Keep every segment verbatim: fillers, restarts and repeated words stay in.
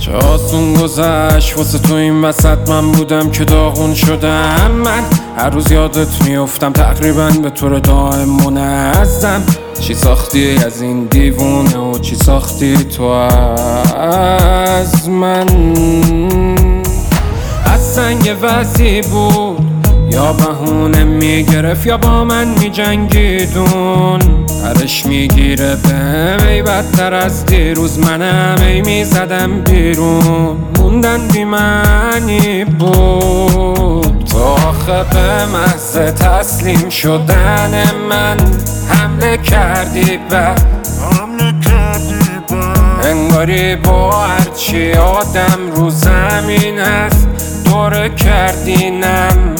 چه آسون گذشت واسه تو این وسط، من بودم که داغون شدم. من هر روز یادت میافتم تقریبا به طور دائم منظم. چی ساختی از این دیوونه و چی ساختی تو از من؟ اصلا یه وضعی بود یا بهونه میگرفت یا با من میجنگیدون. هرش میگیره بهم ای بدتر از دیروز، منم ای میزدم بیرون. موندن بی معنی بود تو آخه به محض تسلیم شدن من حمله کردی به انگاری با هرچی آدم رو زمین هست دوره کردینم.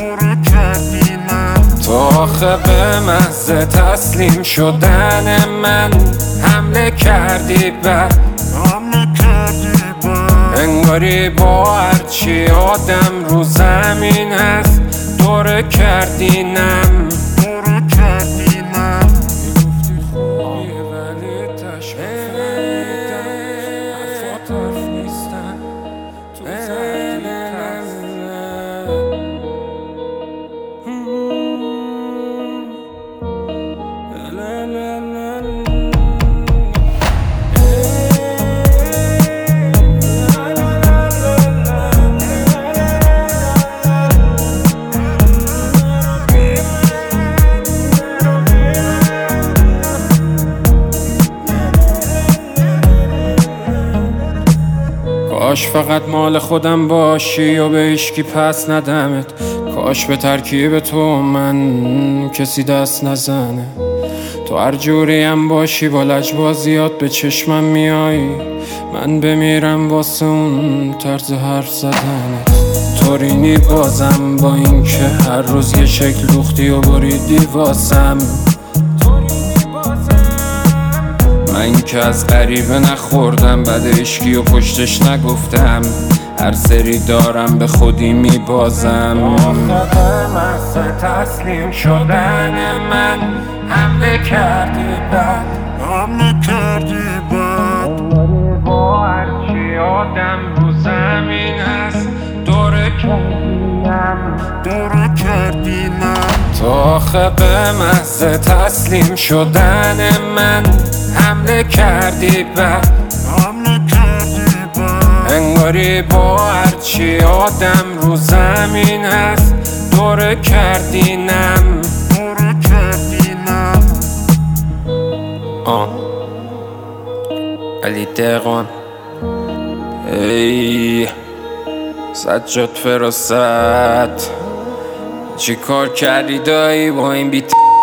تو آخه به محض تسلیم شدن من حمله کردی به انگاری با هرچی آدم رو زمین هست دوره کردینم. کاش فقط مال خودم باشی و به هیچکی پس ندمت. کاش به ترکیب تو من کسی دست نزنه. تو هر جوریم باشی با لجبازیات به چشمم میایی، من بمیرم واسه اون طرز حرف زدنت. طورینی بازم با این که هر روز یه شکل دوختی و بریدی واسم. من که از غریبه نخوردم بعد عشقی و پشتش نگفتم. هر سری دارم به خودی میبازم. آخه به محض تسلیم شدن من حمله کردی بد حمله کردی بد با هرچی آدم رو زمین هست دوره کردیم دوره کردینم. تو آخه به محض تسلیم شدن من حمله کردی بد انگاری با هرچی آدم رو زمین هست دوره کردینم. آه علی دقان ای سجاد فراست، چی کار کردی دایی با این بیت